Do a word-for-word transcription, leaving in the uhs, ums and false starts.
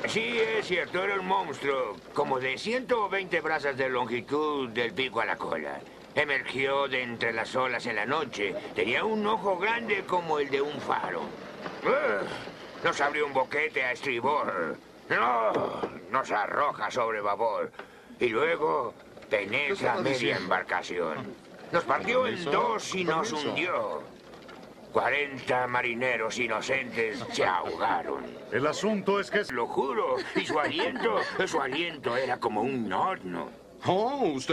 Sí, es cierto, era un monstruo, como de ciento veinte brazas de longitud del pico a la cola. Emergió de entre las olas en la noche. Tenía un ojo grande como el de un faro. ¡Ugh! Nos abrió un boquete a estribor. ¡No! Nos arroja sobre babor. Y luego penetra media embarcación. Nos partió en dos y nos hundió. Cuarenta marineros inocentes se ahogaron. El asunto es que... Lo juro. Y su aliento, su aliento era como un horno. Oh, usted...